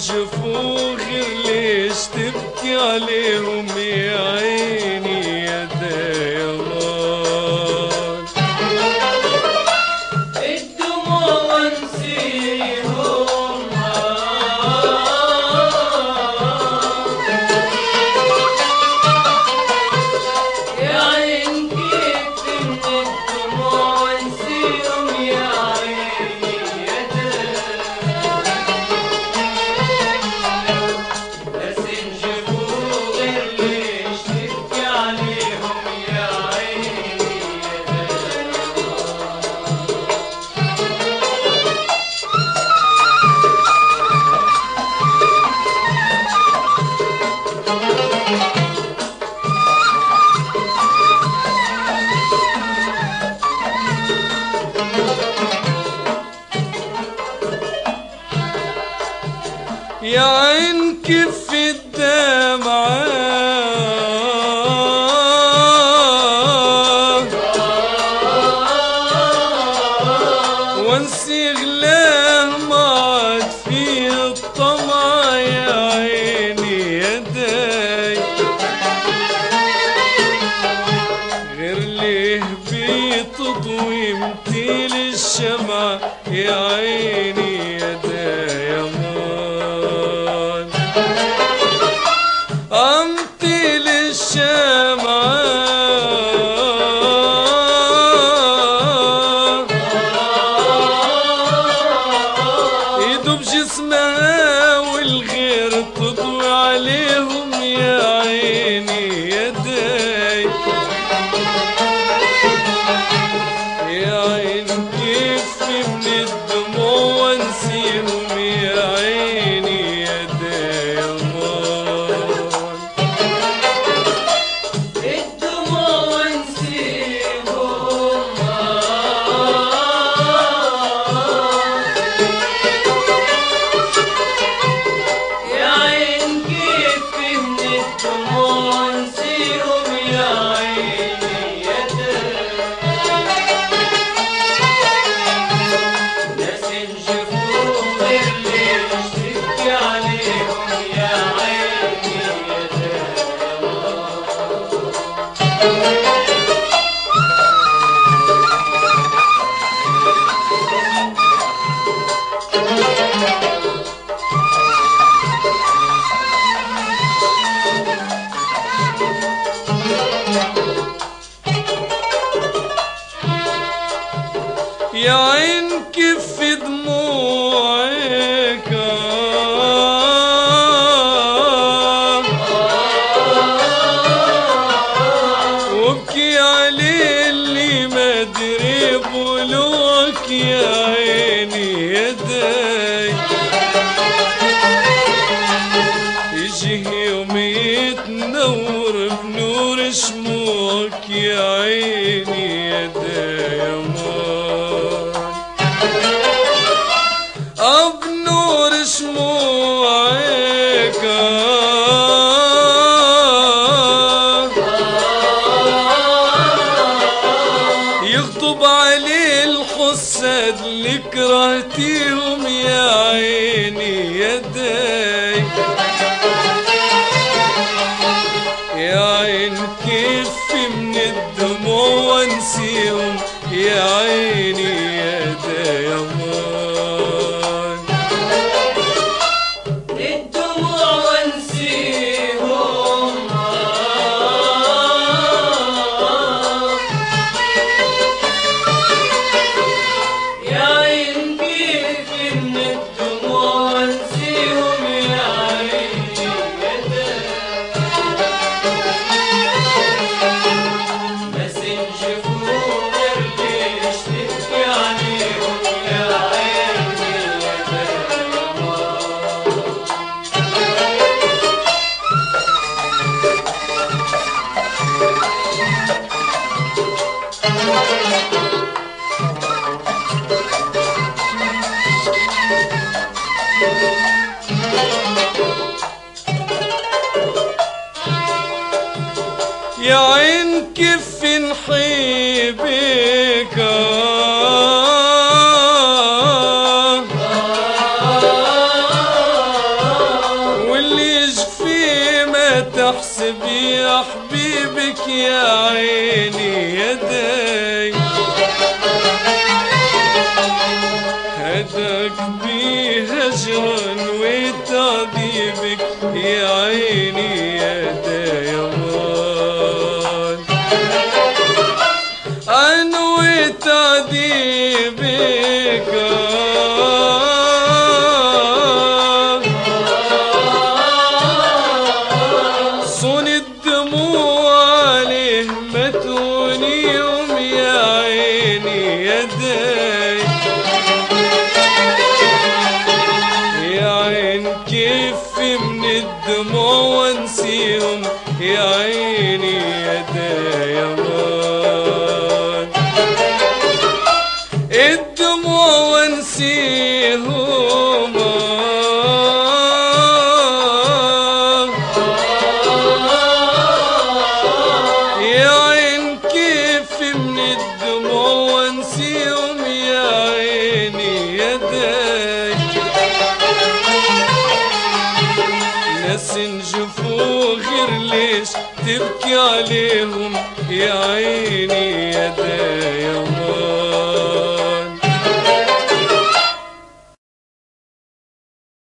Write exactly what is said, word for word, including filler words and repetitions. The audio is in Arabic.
شافوا غير ليش تبكي عليهم يا عيني يا دايمان. الدموع ونسيهم يا عين كيف من الدموع ونسيهم يا عيني يا يا عين كيف الدمعة وانسي غلاه ما عاد في الطمع يا عيني يا داي. غير ليه بتضوي مثيل الشمعة يا عيني يا داي امثل الشمعة يدوب جسمها والغير تضوي عليهم يا عيني يا داي. يا عين كيف من الدموع ونسيهم يا عيني يا داي. يا عين كيف دموعك وابكي عليه اللي ما دري بلوك يا عيني يا داي. يجي يوم يتنور بنور شموعك يا عيني يا داي بنور شموعك يخطب عليه الحساد اللي كرهتيهم يا عيني يا داي. يا عين كيف من الدموع ونسيهم يا عيني يا داي. يا عين كيف نحبك احسب يا حبيبك يا عيني يداي هداك بهجرا وتعذيبك يا عيني يداي امان انا وتعذيبك صون الدموع عليه متوني يوم يا عيني يداي يا عين كيف من الدموع وانسيهم يا عيني يداي امان الدموع وانسيهم يا عين كيف من الدموع وانسيهم يا عيني يداي ناس نشوفوا غير ليش تبكي عليهم يا عيني يداي